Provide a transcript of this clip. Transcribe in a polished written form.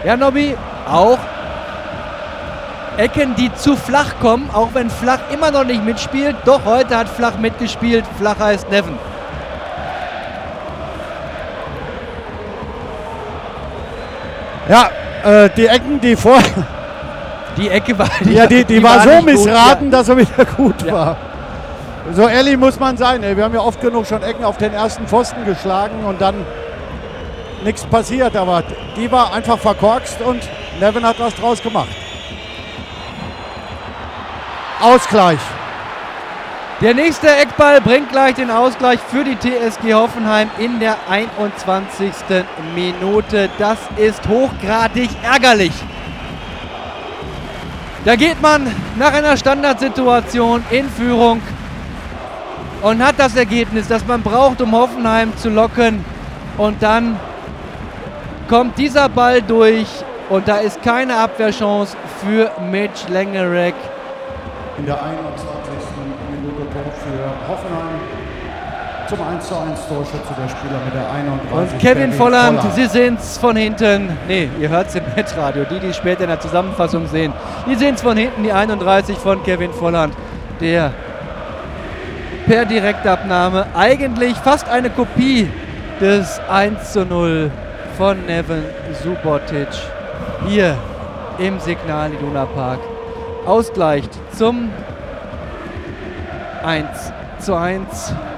Ja, Nobby, auch Ecken, die zu flach kommen, auch wenn Flach immer noch nicht mitspielt. Doch heute hat Flach mitgespielt. Flach heißt Neven. Ja, die Ecken, die vorher... Die Ecke war... Die war so missraten, gut, ja. dass er wieder gut Ja. war. So ehrlich muss man sein. Wir haben ja oft genug schon Ecken auf den ersten Pfosten geschlagen und dann nichts passiert. Aber die war einfach verkorkst und Neven hat was draus gemacht. Ausgleich. Der nächste Eckball bringt gleich den Ausgleich für die TSG Hoffenheim in der 21. Minute. Das ist hochgradig ärgerlich. Da geht man nach einer Standardsituation in Führung und hat das Ergebnis, das man braucht, um Hoffenheim zu locken. Und dann kommt dieser Ball durch und da ist keine Abwehrchance für Mitch Lengerek. In der 21. Minute Punkt für Hoffenheim. Zum 1:1 Torschütze der Spieler mit der 31. Und Kevin Volland, Sie sehen es von hinten. Ne, ihr hört es im Netradio. Die es später in der Zusammenfassung sehen, die sehen es von hinten, die 31 von Kevin Volland, der per Direktabnahme eigentlich fast eine Kopie des 1:0 von Neven Subotic hier im Signal Iduna Park ausgleicht zum 1:1.